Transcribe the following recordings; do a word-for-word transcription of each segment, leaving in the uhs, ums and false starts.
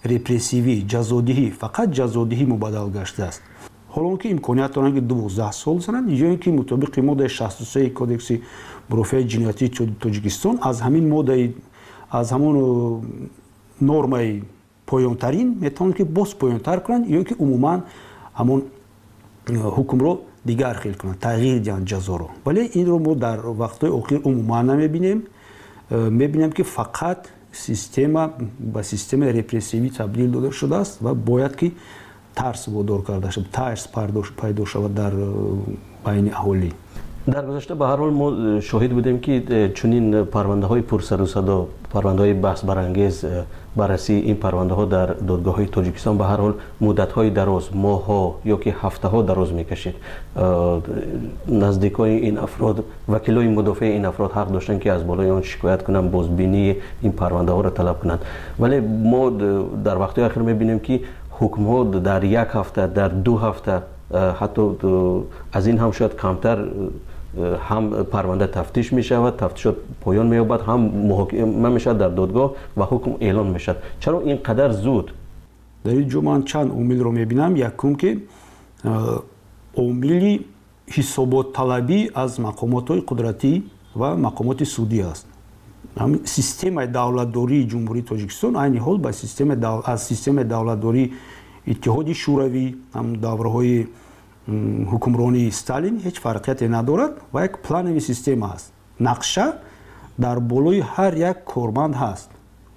репрессивӣ, ҷазодиҳӣ фақат ҷазодиҳӣ мубаддал гаштааст. ҳолон ки имконият доранд ки дувоздаҳ сол зананд ё ин ки мутобиқи моддаи шасту се кодекси мурофиаи ҷиноятии Тоҷикистон аз ҳамин моддаи аз ҳамон нормаи поёнтарин метавонанд ки боз поёнтар кунанд ё ки умуман ҳамон ҳукмро дигар хел кунанд, тағйир диҳанд ҷазоро. Вале инро мо дар вақтҳои охир умуман намебинем. Мебинем ки фақат система ба системаи репрессивӣ табдил дода шудааст ва бояд ки тарс водор карда шавад, тарс пайдо шавад дар байни аҳолӣ. дар гузашта ба ҳар ҳол мо шоҳид будем ки чунин парвандаҳои пурсару садо, парвандаҳои баҳсбарангез, баррасии ин парвандаҳо дар додгоҳҳои Тоҷикистон ба ҳар ҳол муддатҳои дароз, моҳҳо ё ки ҳафтаҳо дароз мекашид. Наздикои ин афрод, вакилои мудофиаи ин афрод ҳақ доштанд ки аз болои он шикоят кунанд, бозбинии ин парвандаҳоро талаб кунанд. Вале мо дар вақтҳои ахир мебинем ки ҳукмҳо дар як ҳафта, дар ду ҳафта, ҳатто аз ин ҳам шояд камтар ҳам парванда тафтиш мешавад, тафтишот поён меёбад, ҳам муҳокима мешавад дар додгоҳ ва ҳукм эълон мешавад. Чаро ин қадар зуд? дар ин ҷо ман чанд омилро мебинам. Якум ки омили ҳисоботталабӣ аз мақомотҳои қудратӣ ва мақомоти судӣ аст. Системаи давлатдории Ҷумҳурии Тоҷикистон айни ҳол ба системаи аз системаи давлатдории Иттиҳоди Шӯравӣ, ҳам давраҳои ҳукмронии Сталин ҳеҷ фарқияте надорад ва як планови система аст. Нақша дар болои ҳар як корманд ҳаст.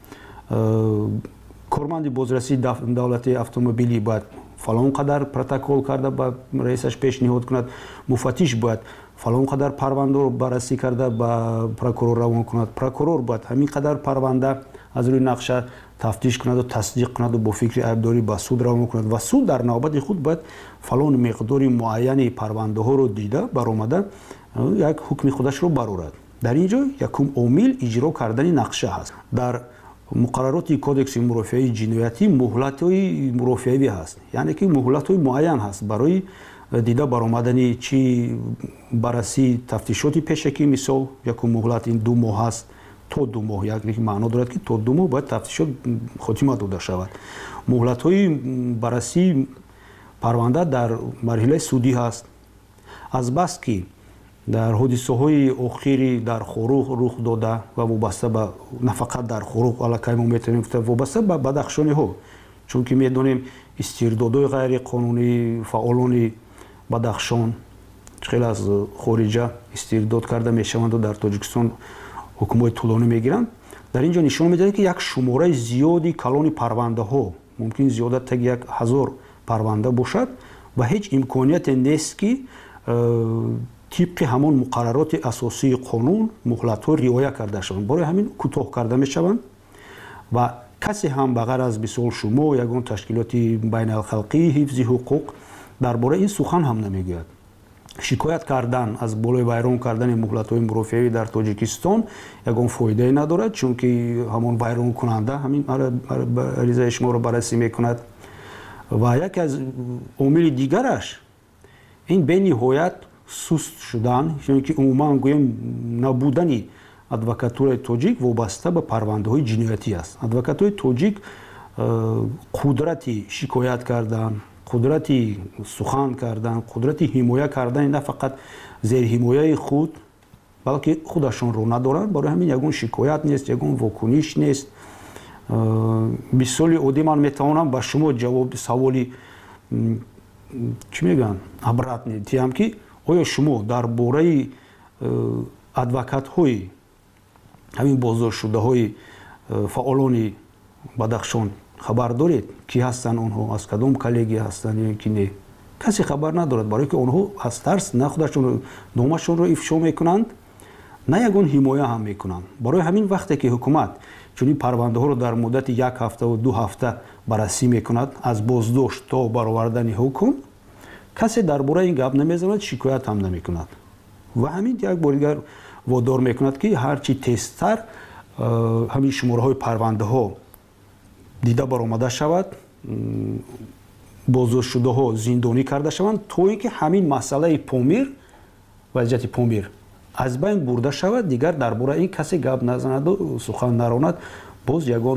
Корманди бозрасии давлати автомобилӣ бояд фалон қадар протокол карда ба раисаш пешниҳод кунад, муфаттиш бояд фалон қадар парвандаро баррасӣ карда ба прокурор равон кунад, прокурор бояд ҳамин қадар парванда аз рӯи нақша тафтиш кунаду тасдиқ кунаду бо фикри айбдорӣ ба суд равон кунад ва суд дар навбати худ бояд фалон миқдори муайяни парвандаҳоро дида баромада як ҳукми худашро барорад. Дар ин ҷо якум омил иҷро кардани нақша ҳаст. Дар муқаррароти кодекси мурофиаи ҷиноятӣ муҳлатҳои мурофиавӣ ҳаст, яъне ки муҳлатҳои муайян ҳаст барои дида баромадани чи баррасии тафтишоти пешакӣ. Мисол якум муҳлат ин ду моҳ ҳаст, то ду моҳ, як маъно дорад ки то ду моҳ бояд тафтишот хотима дода шавад. муҳлатҳои баррасии парванда дар марҳилаи судӣ ҳаст. Азбас ки дар ҳодисаҳои охири дар Хорух рух дода ва вобаста ба на фақат дар Хорух, аллакай мо метавонем гуфта вобаста ба бадахшониҳо, чунки медонем истирдодҳои ғайриқонунии фаъолони Бадахшон хеле аз хориҷа истирдод карда мешаванду дар Тоҷикистон ҳукмҳои тӯлонӣ мегиранд. Дар ин ҷо нишон медиҳад ки як шумораи зиёди калони парвандаҳо, мумкин зиёда таги як ҳазор парванда бошад ва ҳеҷ имконияте нест ки тибқи ҳамон муқаррароти асосии қонун муҳлатҳо риоя карда шаванд. Барои ҳамин кӯтоҳ карда мешаванд ва касе ҳам ба ғайр аз мисол шумо ягон ташкилоти байналхалқии ҳифзи ҳуқуқ дар бораи ин сухан ҳам намегӯяд. Шикоят кардан аз болои вайрон кардани муҳлатҳои мурофиавӣ дар Тоҷикистон ягон фоидае надорад, чунки ҳамон вайронкунанда ҳамин аризаи шуморо баррасӣ мекунад. Ва яке аз омили дигараш ин бениҳоят суст шудан, ё ки умуман гӯем набудани адвокатураи тоҷик вобаста ба парвандаҳои ҷиноятӣ аст. Адвокатураи тоҷик қудрати шикоят кардан, қудрати сухан кардан, қудрати ҳимоя кардани на фақат зерҳимояи худ, балки худашонро надоранд. Барои ҳамин ягон шикоят нест, ягон вокуниш нест. Мисоли оддӣ ман метавонам ба шумо ҷавоби саволи чӣ мегӯянд обратни диҳам ки оё шумо дар бораи адвокатҳои ҳамин боздоштшудаҳои фаъолони Бадахшон хабар доред? Ки ҳастанд онҳо, аз кадом коллегия ҳастанд ё ки не? Касе хабар надорад, барое ки онҳо аз тарс на худашонро номашонро ифшо мекунанд, на ягон ҳимоя ҳам мекунанд. Барои ҳамин вақте ки ҳукумат чунин парвандаҳоро дар муддати як ҳафтаву ду ҳафта баррасӣ мекунад аз боздошт то баровардани ҳукм, касе дар бораи ин гап намезанад, шикоят ҳам намекунад. Ва ҳамин як бори дигар водор мекунад ки ҳарчи тезтар ҳамин шумораҳои парвандаҳо дида баромада шавад, боздоштшудаҳо зиндонӣ карда шаванд, то ин ки ҳамин масъалаи Помир, вазъияти Помир аз байн бурда шавад, дигар дар бораи ин касе гап назанаду сухан наронад. Боз ягон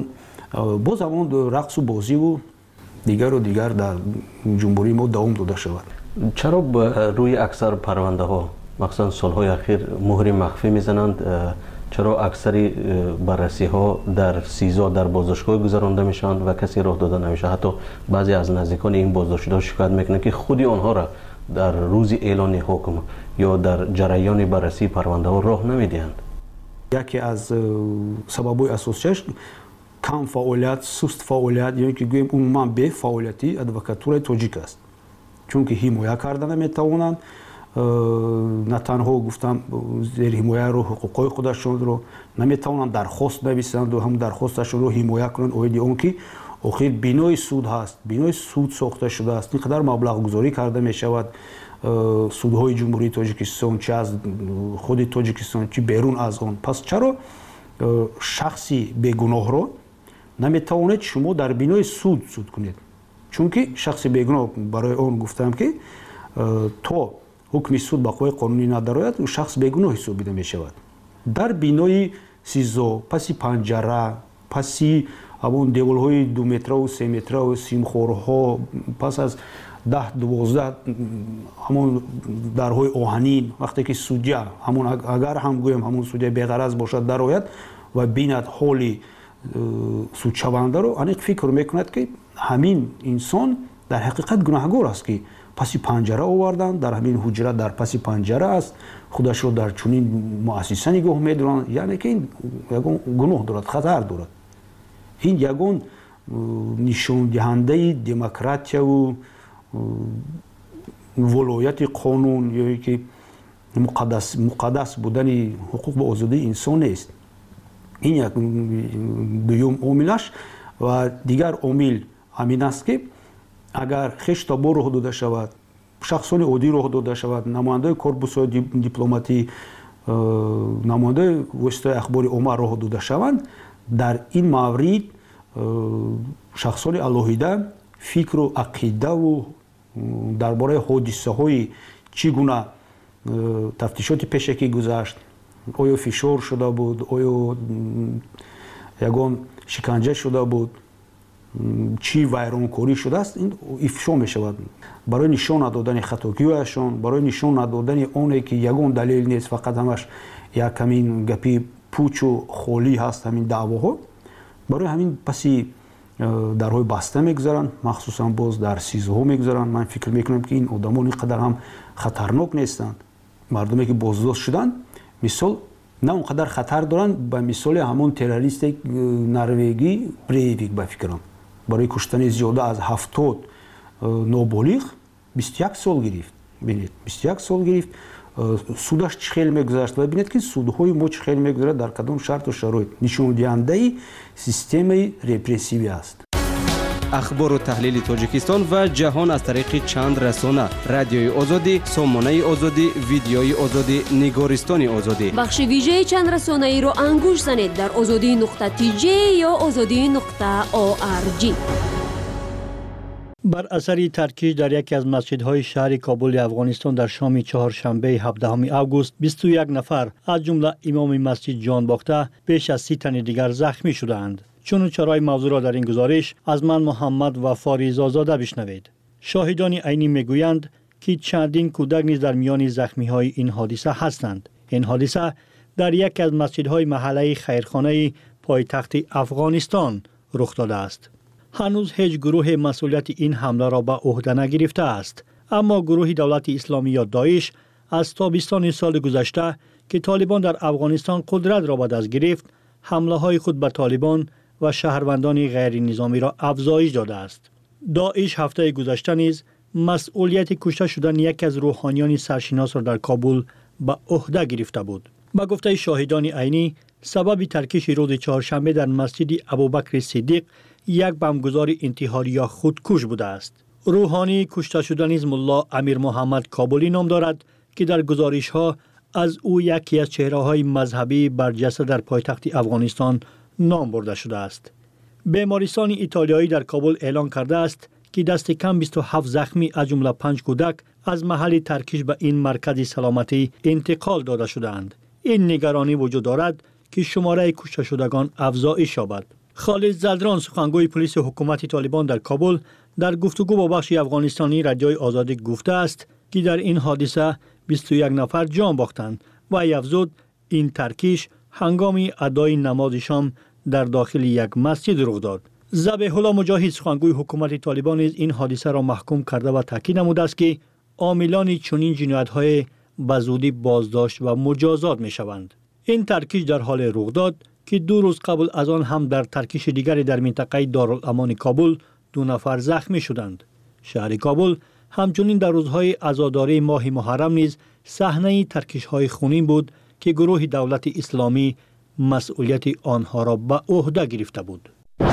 باز همون رقص و بازی و دیگر و دیگر در جمهوری ما دوام داده شود. چرا روی اکثر پرونده ها مخصوصا سالهای اخیر مهر مخفی میزنند؟ چرا اکثری بررسی ها در سیزا در بازداشتگاه گذرانده میشن و کسی راه داده نمیشه؟ حتی بعضی از نزدیکان این بازداشتیدا شکایت میکنن که خودی آنها را در روز اعلان حکم یا در جریان بررسی پرونده ها راه نمیدهند. یکی از سبب‌های اساسیش کم فعالیت، سست فعالیت، یا اینکه گویم عموما به فعالیتی ادوکاتور تاجیک است. چون که حمایت کردن نمیتوانند، نه تنها گفتم زیر حمایه رو حقوقای خودشون رو نمیتوانند درخواست نویسند و هم درخواستشون رو حمایت کنند. اوید اون که آخر بینای سود هست، بینای سود ساخته شده است، اینقدر مبلغ گذاری کرده می شود سودهای جمهوری تاجیکستان، چه از خود تاجیکستان چه بیرون از آن. پس چرا شخصی بیگناه رو نمیتوانید شما در بینای سود سود کنید؟ چون که شخص بیگناه برای اون گفتم که تا حکم سود به قوه قانونی ندارد، شخص بیگناه حسابیده می شود. در بینای سیزو، پسی پنجره، پسی همون دیوالهای دو متر و سه متر و سیمخورها، پس از ده دوازده همون درهای آهنین، وقتی که سودجه همون اگر هم گویم همون سودجه بی‌غرض باشد در آید و بیند حالی سودشونده رو، انیق فکر میکند که همین انسان در حقیقت گناهگار است که پسی پنجره آوردن، در همین حجره در پسی پنجره است، خودش رو در چنین مؤسسه نگاه می‌دارند. یعنی که این یگان گناه دارد، خطر دارد. این یگان نشان دهنده دموکراسی و ولایت قانون یا که مقدس مقدس بودن حقوق و آزادی انسان است. این یک دوم عاملش. و دیگر عامل همین است که اگر خش تابو راه داده شود، شخصان عادی راه داده شود، نماینده کورپوس‌های دیپلماتی، نماینده واسطه اخبار عامه راه داده شوند، در این مورد شخصان الهیده فکر و عقیده و درباره حادثه های چگونه تفتیشات پیشکی گذشت، آیا فشار شده بود، آیا یگان شکنجه شده بود، چی ویرانکاری شده است، این افشا می شود. برای نشان ندادن خطاگی‌هایشان، برای نشان ندادن آنی که یگان دلیل نیست، فقط همش یک همین گپی پوچ و خالی هست همین دعواها، برای همین پسی درهای بسته میگذارن، مخصوصا باز در سیزها میگذارن. من فکر میکنم که این آدمان اینقدر هم خطرناک نیستند. مردمی که بازداشت شدن مثال نه اونقدر خطر دارن به مثال همون تروریست نروژی بریویک به فکرم. برای کشتن زیاده از هفتاد نابالغ بیست و یک سال گرفت. ببینید بیست و یک سال گرفت، سودش چه خیلی میگذشت و ببینید که سودهای ما چه خیلی میگذره در کدام شرط و شرایط. نشون دهنده سیستم رپرسیوی است. اخبار و تحلیل تاجیکستان و جهان از طریق چند رسانه: رادیوی آزادی، سامانه آزادی، ویدیوی آزادی، نگارستان آزادی. بخش ویژه چند رسانه ای را انگوش زنید در آزادی نقطه تی جی یا آزادی نقطه او آر جی. بر اثر ترکیش در یکی از مسجدهای شهر کابل افغانستان در شام چهارشنبه هفدهم آگوست بیست و یک نفر از جمله امام مسجد جان باخته، بیش از سی تن دیگر زخمی شدند. چنانچه موضوع را در این گزارش از من محمد وفاری زازاده بشنوید. شاهدان عینی میگویند که چندین کودک نیز در میان زخمی های این حادثه هستند. این حادثه در یکی از مسجدهای محله خیرخانه پایتخت افغانستان رخ داده است. هنوز هیچ گروه مسئولیت این حمله را به عهده نگرفته است، اما گروه دولت اسلامی یا داعش از تابستان سال گذشته که طالبان در افغانستان قدرت را به دست گرفت، حمله های خود به طالبان و شهروندان غیر نظامی را افزایش داده است. داعش هفته گذشته نیز مسئولیت کشته شدن یکی از روحانیان سرشناس را در کابل به عهده گرفته بود. با گفته شاهدان عینی، سبب ترکیش روز چهارشنبه در مسجد ابوبکر صدیق یک بمبگذار انتحاری یا خودکش بوده است. روحانی کشته شده نیز ملا امیر محمد کابلی نام دارد که در گزارش ها از او یکی از چهره های مذهبی برجسته در پایتخت افغانستان نام برده شده است. بیمارستان ایتالیایی در کابل اعلان کرده است که دست کم بیست و هفت زخمی از جمله پنج کودک از محل ترکیش به این مرکز سلامتی انتقال داده شدند. این نگرانی وجود دارد که شماره کشته شدگان افزایش یابد. خالد زلدران سخنگوی پلیس حکومت طالبان در کابل در گفتگو با بخش افغانستانی رادیوی آزادی گفته است که در این حادثه بیست و یک نفر جان باختند و افزود این ترکیش هنگام ادای نماز شام در داخل یک مسجد رخ داد. ذبیح الله مجاهد سخنگوی حکومت طالبان نیز این حادثه را محکوم کرده و تاکید نموده است که عاملان چنین جنایت‌های به زودی بازداشت و مجازات می‌شوند. این ترکیش در حال رخ داد که دو روز قبل از آن هم در ترکیش دیگری در منطقه دارالامان کابل دو نفر زخمی شدند. شهر کابل همچنین در روزهای عزاداری ماه محرم نیز صحنه ترکیش‌های خونین بود که گروه دولت اسلامی مسئولیت آنها را به عهده گرفته بود.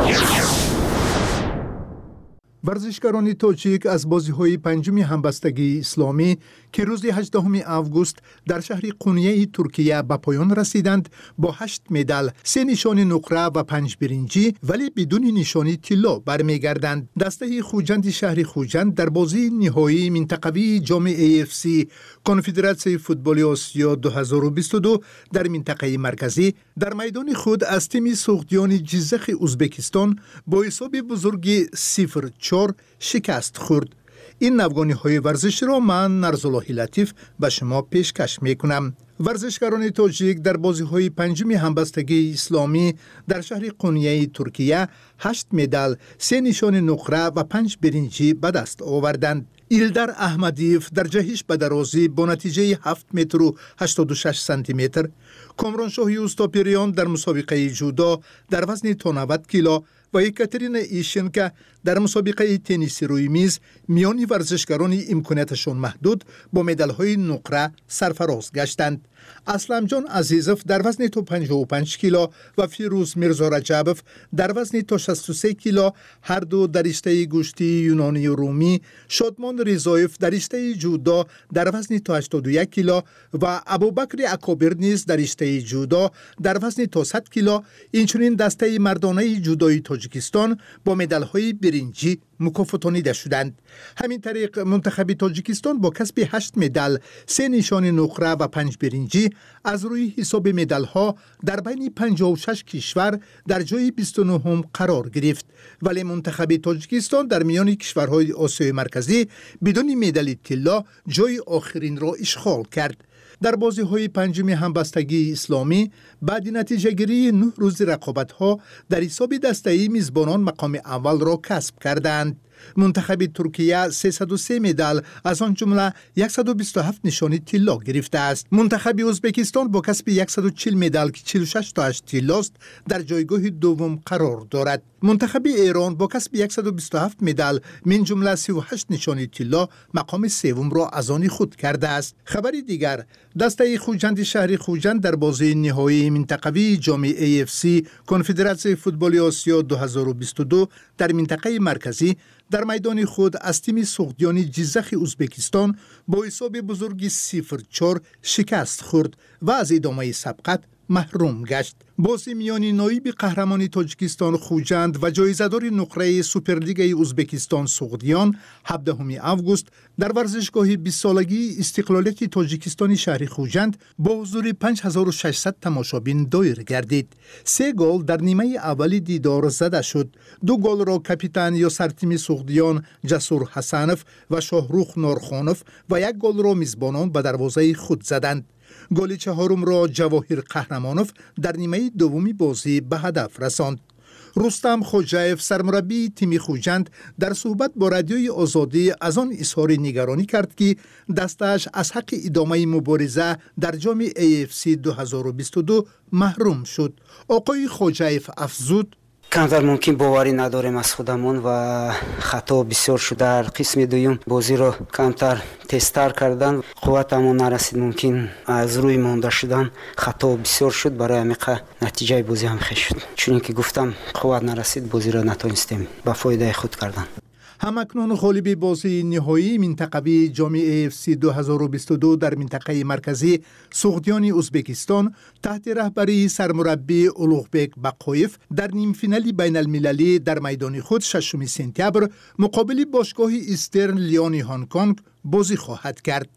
ورزشکاران تاجیک از بازی‌های پنجم همبستگی اسلامی که روز هجدهم آگوست در شهر قونیه ترکیه به پایان رسیدند با هشت مدال، سه نشان نقره و پنج برنجی ولی بدون نشانی طلا برمیگردند. دسته خوجند شهر خوجند در بازی نهایی منطقوی جام ای اف سی کنفدراسیون فوتبال آسیا دو هزار و بیست و دو در منطقه مرکزی در میدان خود از تیم سوخدیان جیزخ ازبکستان با حساب بزرگ صفر چهار شکست خورد. این نوگانی های ورزش را من نرزالله لطیف به شما پیشکش می کنم. ورزشکاران تاجیک در بازی های پنجم همبستگی اسلامی در شهر قونیه ترکیه هشت مدال، سه نشان نقره و پنج برنجی به دست آوردند. ایلدر احمدیف در جهش به درازی با نتیجه هفت متر و هشتاد و شش سانتی متر، کامران شاهی اوستاپیریان در مسابقه جودو در وزن تا نود کیلو و یکاترینا ایشنکا در مسابقه تنیس روی میز میان ورزشکاران امکاناتشان محدود با مدال‌های نقره سرفراز گشتند. اسلم جان عزیزوف در وزن تا پنجاه و پنج کیلو و فیروز میرزا رجبوف در وزن تا شصت و سه کیلو هر دو در رشته گوشتی یونانی و رومی، شادمان رضایف در رشته جودو در وزن تا هشتاد و یک کیلو و ابوبکر اکابر نیز در رشته جودو در وزن تا صد کیلو، اینچنین دسته مردانه جودوی تاجیکستان با مدال‌های برنجی مکافاتانیده شدند. همین طریق منتخب تاجیکستان با کسب هشت مدال، سه نشان نقره و پنج برنجی از روی حساب مدال‌ها در بین پنجاه و شش کشور در جای بیست و نه قرار گرفت، ولی منتخب تاجیکستان در میان کشورهای آسیای مرکزی بدون مدال طلا جای آخرین را اشغال کرد. در بازی های پنجم همبستگی اسلامی بعد نتیجه گیری نه روز رقابت ها در حساب دسته‌ای میزبانان مقام اول را کسب کردند. منتخب ترکیه سیصد و سه مدال از آن جمله صد و بیست و هفت نشانی طلا گرفته است. منتخب ازبکستان با کسب صد و چهل مدال که چهل و شش تاش طلاست در جایگاه دوم قرار دارد. منتخب ایران با کسب صد و بیست و هفت مدال من جمله سی و هشت نشانی طلا مقام سوم را از آن خود کرده است. خبری دیگر، دسته خوجند شهر خوجند در بازی نهایی منطقوی جام ای اف سی کنفدراسیون فوتبال آسیا دو هزار و بیست و دو در منطقه مرکزی در میدان خود از تیم سوخدیان جیزخ ازبکستان با حساب بزرگ صفر چهار شکست خورد و از ادامه سبقت محروم گشت. بازی میان نایب قهرمان تاجیکستان خوجند و جایزه‌دار نقره سوپرلیگ ازبکستان سوخدیان هفدهم آگوست در ورزشگاه بیست سالگی استقلالیت تاجیکستان شهر خوجند با حضور پنج هزار و ششصد تماشابین دایر گردید. سه گل در نیمه اول دیدار زده شد. دو گل را کاپیتان یا سرتیم سوخدیان جسور حسنوف و شاهروخ نورخانوف و یک گل را میزبانان به دروازه خود زدند. گل چهارم را جواهر قهرمانوف در نیمه دومی بازی به هدف رساند. رستم خوجایف سرمربی تیم خوجند در صحبت با رادیوی آزادی از آن اظهار نگرانی کرد که دستش از حق ادامه مبارزه در جام ای اف سی دو هزار و بیست و دو محروم شد. آقای خوجایف افزود: کمتر ممکن باوری نداریم از خودمون و خطا بسیار شده. در قسم دوم بازی رو کمتر تستر کردن، قوتمون نرسید، ممکن از روی مونده شدن خطا بسیار شد، برای همیقه نتیجه بازی هم خیلی شد، چون که گفتم قوت نرسید بازی رو نتونستیم به فایده خود کردن. همکنون غالب بازی نهایی منطقوی جام ای اف سی دو هزار و بیست و دو در منطقه مرکزی سوخدیان ازبکستان تحت رهبری سرمربی اولوغبک بقایف در نیم فینال بین المللی در میدان خود ششم سپتامبر مقابل باشگاه ایسترن لیون هنگ کنگ بازی خواهد کرد.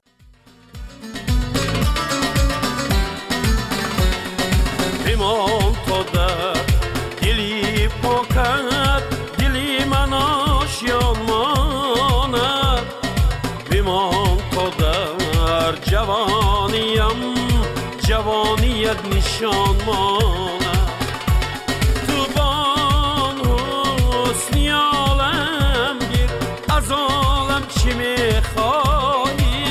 آشیان ماند بمان تا در جوانیم جوانیت نشان ماند تو بان حسنی عالم گیر از عالم چی میخوایی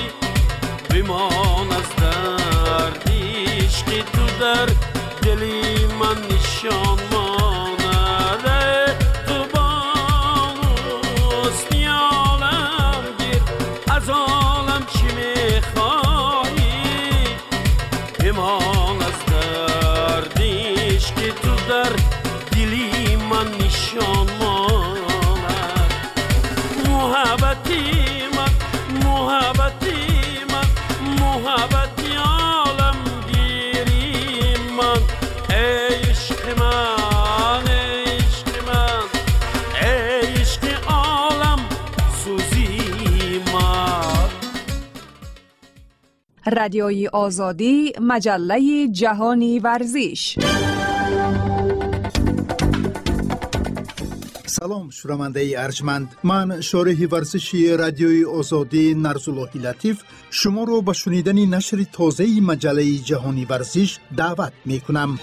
بمان از درد عشقی تو در دلی من نشان ماند تو بان حسنی عالم گیر از عالم چی میخوایی بمان از درد عشقی تو در دلی من نشان ماند محبتی من محبتی من محبتی عالم گیری من ای عشق من ای عشق من ای عشق عالم سوزی من. رادیوی آزادی، مجله جهانی ورزش. سلام شنونده ارجمند، من شارح ورزشی رادیوی آزادی نرزاللهی لطیف شما رو به شنیدن نشر تازه مجله جهانی ورزش دعوت می کنم.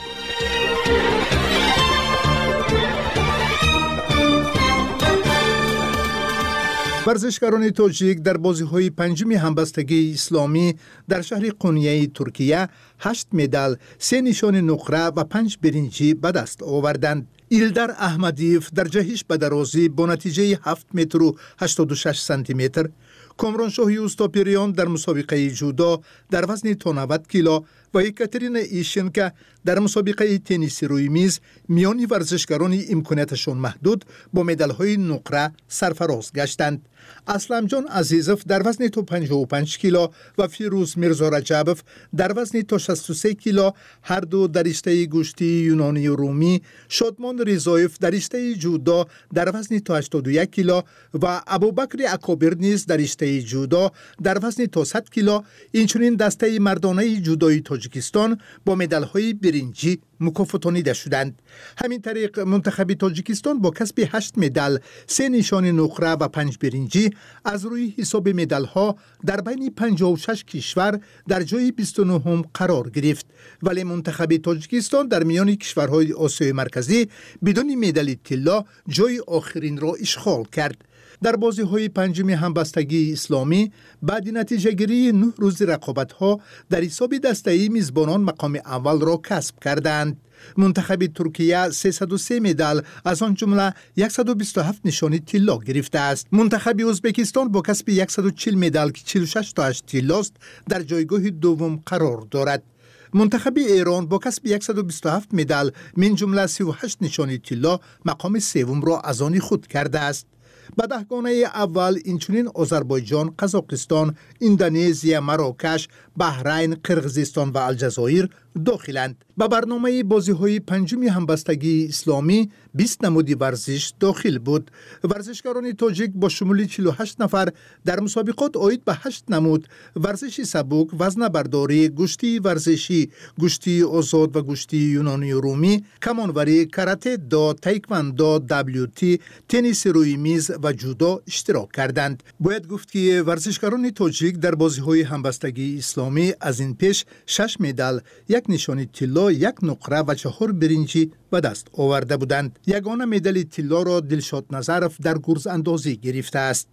ورزشکاران تاجیک در بازی‌های پنجم همبستگی اسلامی در شهر قونیه ترکیه هشت مدال، سه نشان نقره و پنج برنجی به دست آوردند. ایلدر احمدیف در جهش به درازی با نتیجه هفت متر و هشتاد و شش سانتی متر، کامرانشاه اوستاپیریان در مسابقه جودو در وزن تا نود کیلو و یکاترینا ایشنکا در مسابقه تنیس روی میز میان ورزشکاران امکاناتشان محدود با مدال‌های نقره سرفراز گشتند. اسلم جان عزیزوف در وزن تا پنجاه و پنج کیلو و فیروز میرزا رجبوف در وزن تا شصت و سه کیلو هر دو در رشته گوشتی یونانی و رومی، شادمان رضایف در رشته جودو در وزن تا هشتاد و یک کیلو و ابوبکر اکابر نیز در رشته جودو در وزن تا صد کیلو، اینچنین دسته مردانه جودوی تاجیکستان با مدال‌های برنجی مکافاتانیده شدند. همین طریق منتخب تاجیکستان با کسب هشت مدال، سه نشان نقره و پنج برنجی از روی حساب مدال‌ها در بین پنجاه و شش کشور در جای بیست و نه قرار گرفت، ولی منتخب تاجیکستان در میان کشورهای آسیای مرکزی بدون مدال طلا جای آخرین را اشغال کرد. در بازی‌های پنجم همبستگی اسلامی بعد نتیجه گیری نه روز رقابت‌ها در حساب دسته‌ای میزبانان مقام اول را کسب کردند. منتخب ترکیه سیصد و سه مدال از آن جمله صد و بیست و هفت نشانی طلا گرفته است. منتخب ازبکستان با کسب صد و چهل مدال که چهل و شش تاش طلاست در جایگاه دوم قرار دارد. منتخب ایران با کسب صد و بیست و هفت مدال من جمله سی و هشت نشانی طلا مقام سوم را از آن خود کرده است. به دهگانه اول اینچنین آذربایجان، قزاقستان، اندونزیا، مراکش، بحرین، قرقیزستان و الجزایر داخلند. به برنامه بازی‌های پنجم همبستگی اسلامی بیست نمودی ورزش داخل بود. ورزشکاران تاجیک با شمول چهل و هشت نفر در مسابقات آید به هشت نمود: ورزش سبک، وزن برداری، گشتی ورزشی، گشتی آزاد و گشتی یونانی و رومی، کمانوری، کاراته دو، تایکواندو، دبلیو تی، تنیس روی میز و جودو اشتراک کردند. باید گفت که ورزشکاران تاجیک در بازی‌های همبستگی اسلامی از این پیش شش مدال، یک نشانی طلا، یک نقره و چهار برنجی به دست آورده بودند. یگانه مدال طلا را دلشاد نظرف در گرز اندازی گرفته است.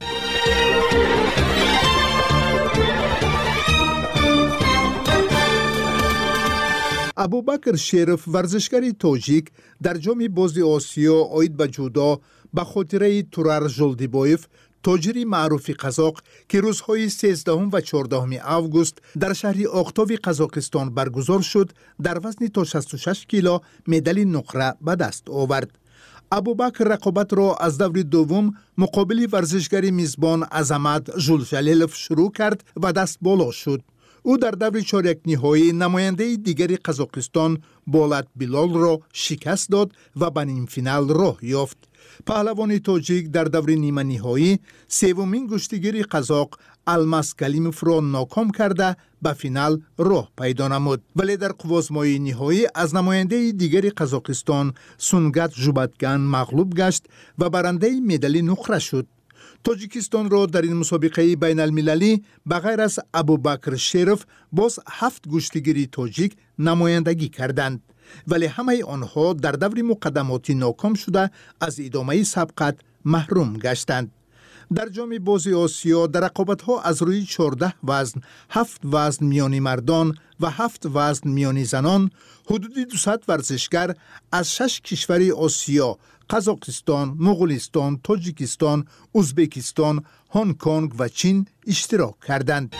ابوبکر شریف ورزشکار تاجیک در جام بازی آسیا آید به جودو به خاطره تورار ژولدیبایف، تاجری معروف قزاق که روزهای سیزدهم و چهاردهم آگوست در شهر آختاو قزاقستان برگزار شد، در وزن تا شصت و شش کیلو مدال نقره به دست آورد. ابوبکر رقابت را از دور دوم مقابل ورزشگر میزبان عظمت ژولجلیلوف شروع کرد و دست بالا شد. او در دور چهارک نهایی نماینده دیگری قزاقستان بولات بیلال را شکست داد و به نیم فینال راه یافت. پهلوان تاجیک در دور نیمه نهایی سومین گشتیگیر قزاق الماس کلیموف را ناکام کرده به فینال راه پیدا نمود، ولی در قوازمای نهایی از نماینده دیگری قزاقستان سونگات ژوباتگان مغلوب گشت و برنده مدال نقره شد. تاجیکستان را در این مسابقه بین المللی به غیر از ابوبکر شرف باز هفت گشتیگیر تاجیک نمایندگی کردند، ولی همه آنها در دور مقدماتی ناکام شده از ادامه سبقت محروم گشتند. در جام بازی آسیا در رقابت‌ها از روی چهارده وزن، هفت وزن میانی مردان و هفت وزن میانی زنان، حدود دویست ورزشگر از شش کشور آسیا، قزاقستان، مغولستان، تاجیکستان، ازبکستان، هنگ کنگ و چین اشتراک کردند.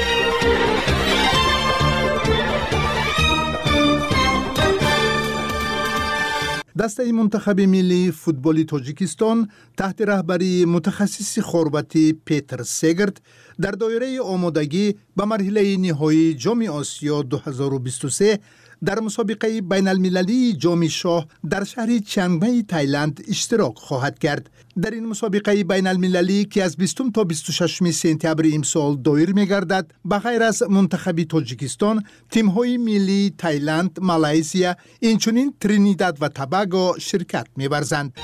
دسته منتخب ملی فوتبال تاجیکستان تحت رهبری متخصص خرواتی پیتر سگرت در دایره آمادگی به مرحله نهایی جام آسیا دو هزار و بیست و سه در مسابقه بین المللی جام شاه در شهر چیانگمای تایلند اشتراک خواهد کرد. در این مسابقه بین المللی که از بیستم تا بیست و ششم سپتامبر امسال دایر می گردد، به غیر از منتخب تاجیکستان، تیم‌های ملی تایلند، مالایزیا، اینچنین ترینیداد و توباگو شرکت می ورزند.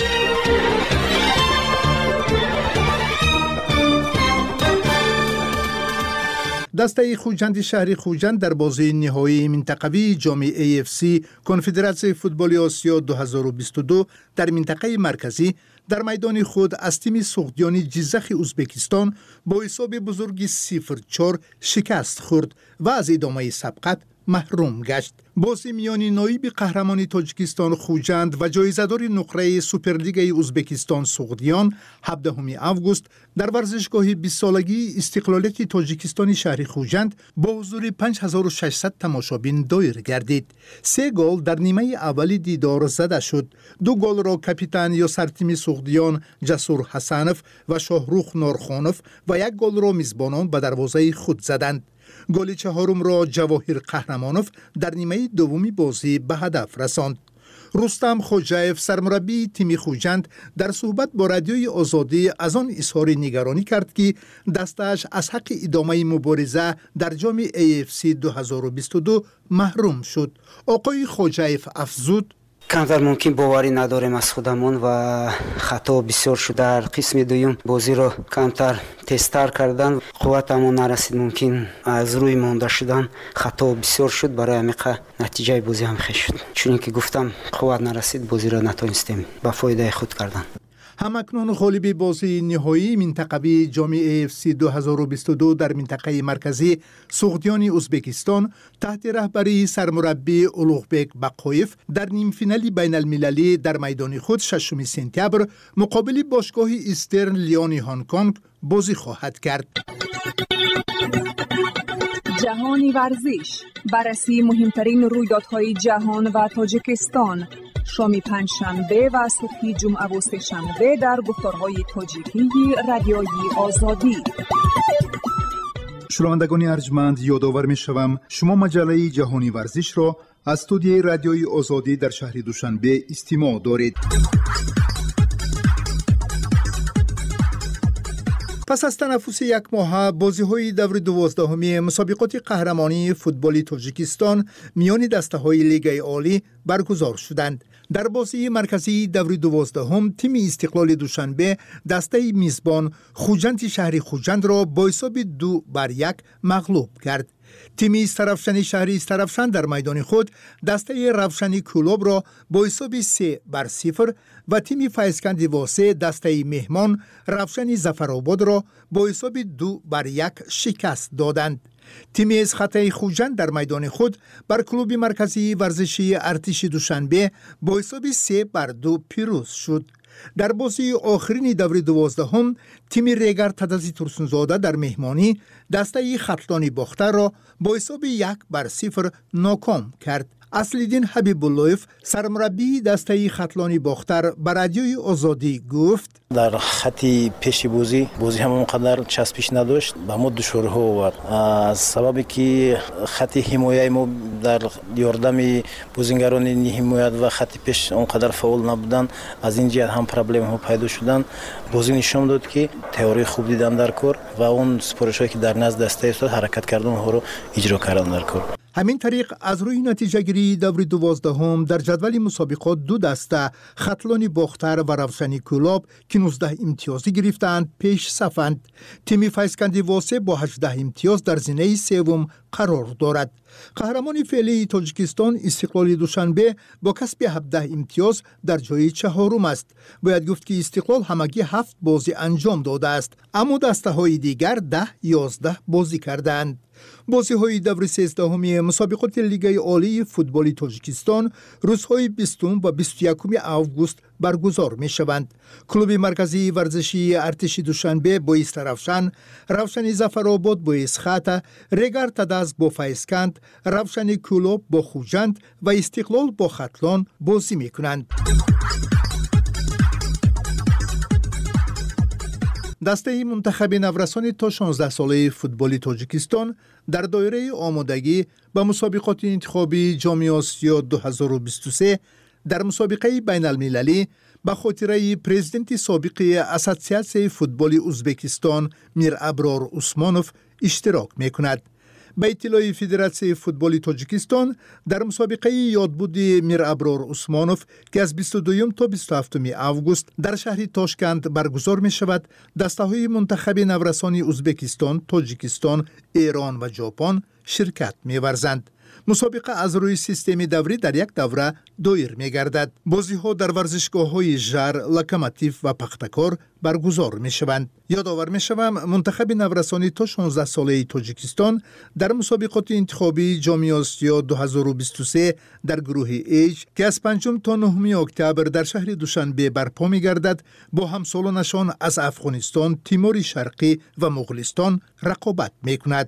دسته خوجند شهر خوجند در بازی نهایی منطقوی جام ای اف سی کنفدراسیون فوتبال آسیا دو هزار و بیست و دو در منطقه مرکزی در میدان خود از تیم سوخدیانی جیزخ ازبکستان با حساب بزرگی صفر چهار شکست خورد و از ادامه سبقت محروم گشت. بازی میانی نایب قهرمان تاجیکستان خوجند و جایزه‌دار نقره سوپرلیگ ازبکستان سوخدیان هفدهم آگوست در ورزشگاه بیست سالگی استقلالیت تاجیکستان شهر خوجند با حضور پنج هزار و ششصد تماشابین دایر گردید. سه گل در نیمه اولی دیدار زده شد. دو گل را کاپیتان یا سرتیم سوخدیان جسور حسنوف و شاهروخ نورخانوف و یک گل را میزبانان به دروازه خود زدند. گل چهارم را جواهر قهرمانوف در نیمه دومی بازی به هدف رساند. رستم خوجایف سرمربی تیم خوجند در صحبت با رادیوی آزادی از آن اظهار نگرانی کرد که دستش از حق ادامه مبارزه در جام ای اف سی دو هزار و بیست و دو محروم شد. آقای خوجایف افزود: کمتر ممکن باوری نداریم از خودمون و خطا بسیار شده. در قسم دوم بازی رو کمتر تستر کردن، قوتمون نرسید، ممکن از روی مونده شدن، خطا بسیار شد، برای عمیقه نتیجه بازی هم خیلی شد. چون که گفتم قوت نرسید، بازی رو نتونستیم به فایده خود کردن. همکنون غالب بازی نهایی منطقوی جام ای اف سی دو هزار و بیست و دو در منطقه مرکزی سوخدیان ازبکستان تحت رهبری سرمربی اولوغبک بقایف در نیم فینال بین المللی در میدان خود ششم سپتامبر مقابل باشگاه ایسترن لیون هنگ کنگ بازی خواهد کرد. جهانی ورزش، بررسی مهمترین رویدادهای جهان و تاجیکستان، شام پنجشنبه و صبح جمعه و سه‌شنبه در گفتارهای تاجیکی رادیوی آزادی. شنوندگان ارجمند، یادآور می‌شوم شما مجله جهانی ورزش را از استودیوی رادیوی آزادی در شهر دوشنبه استماع دارید. پس از تنفس یک ماه، بازی‌های دور دوازدهمی مسابقات قهرمانی فوتبال تاجیکستان میان دسته‌های لیگ عالی برگزار شدند. در بازی مرکزی دور دوازدهم تیم استقلال دوشنبه دسته میزبان خوجند شهر خوجند را با حساب دو بر یک مغلوب کرد. تیم استرفشن شهری استرفشن در میدان خود دسته روشنی کلوب را با حساب سه بر صفر و تیم فیضکند واسه دسته مهمان روشنی ظفرآباد را با حساب دو بر یک شکست دادند. تیم از خطای خوجند در میدان خود بر کلوب مرکزی ورزشی ارتش دوشنبه با حساب سه بر دو پیروز شد. در بازی آخرین دور دوازدهم تیم ریگر تدزی ترسونزاده در مهمانی دسته خطلانی باختر را با حساب یک بر صفر ناکام کرد. اصلیدین حبیب اللهیف سرمربی دسته خطلانی باختر به رادیوی آزادی گفت در خطی پیش بازی بازی هم اونقدر چسبش نداشت به ما دشوارها آورد از سببی که خطی حمایه ما در یاردم بازیگران حمایت و خطی پیش اونقدر فعال نبودن، از این جهت هم پرابلم ها پیدا شدن. بازی نشون داد که تئوری خوب دیدن در کار و اون سپارشایی که در نزد دسته استاد حرکت کردن ها رو اجرا کردن در کار. همین طریق از روی نتیجه گیری دور دوازدهم در جدول مسابقات دو دسته خطلانی باختر و روشنی کلاب که نوزده امتیازی گرفتند پیش صفند. تیم فیضکندی واسه با هجده امتیاز در زینه سوم قرار دارد. قهرمان فعلی تاجیکستان استقلال دوشنبه با کسب هفده امتیاز در جای چهارم است. باید گفت که استقلال همگی هفت بازی انجام داده است، اما دسته های دیگر ده یازده بازی کردند. بازی های دور سیزدهمی مسابقات لیگ عالی فوتبال تاجیکستان روزهای بیستم و بیست و یکم آگوست برگزار می شوند. کلوب مرکزی ورزشی ارتش دوشنبه با ایست روشن، روشن ظفرآباد با اسخات، رگر تداز با فیضکند، روشن کلوب با خوجند و استقلال با خطلان بازی می کنند. دسته منتخب نورسان تا شانزده ساله فوتبال تاجیکستان در دایره آمادگی به مسابقات انتخابی جام آسیا دو هزار و بیست و سه در مسابقه بین المللی به خاطره پرزیدنت سابق اساسیاسیون فوتبال ازبکستان میر ابرار عثمانوف اشتراک می کند. به اطلاع فدراسیون فوتبال تاجیکستان در مسابقه یادبود میر ابرار عثمانوف که از بیست و دو تا بیست و هفت آگوست در شهر تاشکند برگزار می شود، دسته های منتخب نورسان ازبکستان، تاجیکستان، ایران و ژاپن شرکت می ورزند. مسابقه از روی سیستم دوری در یک دوره دایر می گردد. بازی ها در ورزشگاه های ژر، لوکوموتیو و پختکار برگزار می شوند. یادآور می شوم منتخب نورسانی تا شانزده ساله تاجیکستان در مسابقات انتخابی جام آسیا دو هزار و بیست و سه در گروه ایج که از پنجم تا نهم اکتبر در شهر دوشنبه برپا می گردد با همسالانشان از افغانستان، تیمور شرقی و مغولستان رقابت می کند.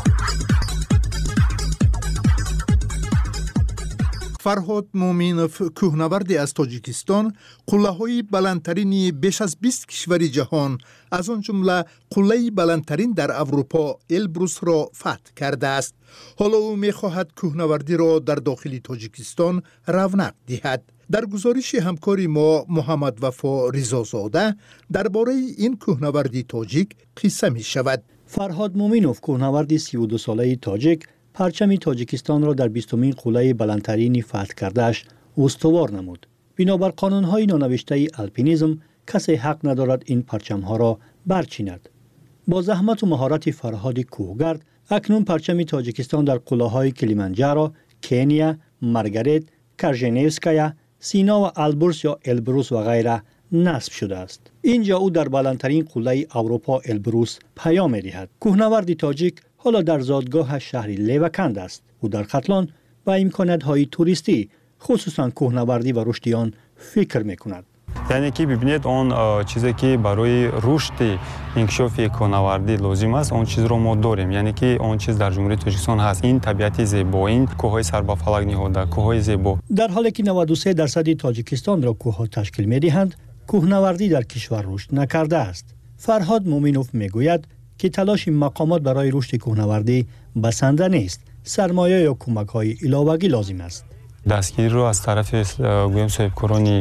فرهاد مومینوف کوهنوردی از تاجیکستان قله‌های بلندترین بیش از بیست کشور جهان از آن جمله قله بلندترین در اروپا البروس را فتح کرده است. حالا او می‌خواهد کوهنوردی را در داخل تاجیکستان رونق دهد. در گزارش همکاری ما محمد وفا رضازاده درباره این کوهنوردی تاجیک قصه می‌شود. فرهاد مومینوف کوهنوردی سی و دو ساله تاجیک پرچم تاجیکستان را در بیستمین قله بلندترین فتح کرده‌اش استوار نمود. بنابر قانون‌های نانوشته الپینیزم کسی حق ندارد این پرچم‌ها را برچیند. با زحمت و مهارت فرهاد کوهگرد اکنون پرچم تاجیکستان در قله‌های کلیمانجارو، کنیا، مارگارت، کرژنیوسکایا، سینا و البرز یا البروس و غیره نصب شده است. اینجا او در بلندترین قله اروپا البروس پیام می‌دهد. کوهنورد تاجیک حالا در زادگاه شهر لیوکند است. او در خطلان با امکانات‌های توریستی خصوصا کوهنوردی و رشد آن فکر می‌کند. یعنی که ببینید اون چیزی که برای رشد انکشاف کوهنوردی لازم است اون چیز رو ما داریم، یعنی که اون چیز در جمهوری تاجیکستان هست. این طبیعت زیبا، این کوههای سر به فلک نهاده، کوههای زیبا. در حالی که نود و سه درصد تاجیکستان را کوه‌ها تشکیل می‌دهند، کوهنوردی در کشور رشد نکرده است. فرهاد مومینوف میگوید که تلاش مقامات برای رشد کوهنوردی بسنده نیست. سرمایه یا کمک‌های علاوه‌ای لازم است. دستگیری رو از طرف گویم صاحبکاران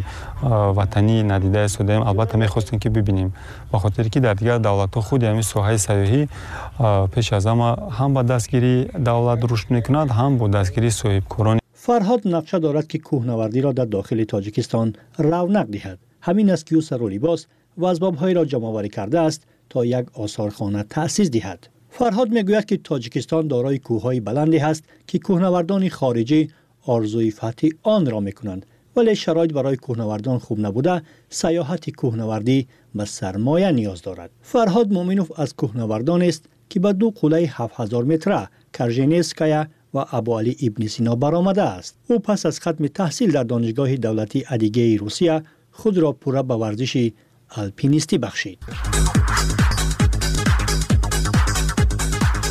وطنی ندیده استادیم. البته می‌خواستیم که ببینیم به خاطر که در دیگر دولت‌ها خود همین ساحه سیاحی پیش از همه هم با دستگیری دولت رشد می‌کند، هم با دستگیری صاحبکاران. فرهاد نقشه دارد که کوهنوردی را در داخل تاجیکستان رونق دهد. همین است که او سر و لباس و اسباب‌های را جمع‌آوری کرده است تا یک آثارخانه تأسیس دهد. فرهاد میگوید که تاجیکستان دارای کوه‌های بلندی است که کوهنوردان خارجی آرزوی فتح آن را میکنند، ولی شرایط برای کوهنوردان خوب نبوده سیاحت کوهنوردی به سرمایه نیاز دارد. فرهاد مومینوف از کوهنوردان است که به دو قله هفت هزار متره کرژنیوسکایا و ابو علی ابن سینا برآمده است. او پس از ختم تحصیل در دانشگاه دولتی ادیگه روسیه خود را پوره به ورزش الپینیستی بخشید.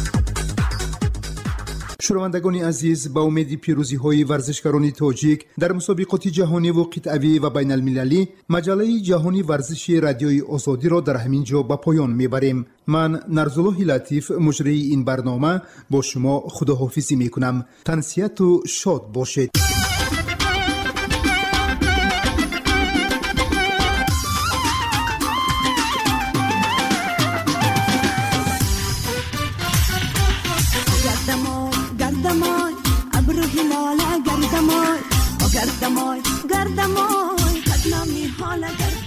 شنوندگان عزیز، با امید پیروزی های ورزشکاران تاجیک در مسابقات جهانی و قطعی و بین المللی، مجله جهانی ورزشی رادیوی آزادی را در همین جا به پایان میبریم. من نرزالله لطیف مجری این برنامه با شما خداحافظی میکنم. تنسیت و شاد باشید. گردمای گردمای قد نمی حال گردمای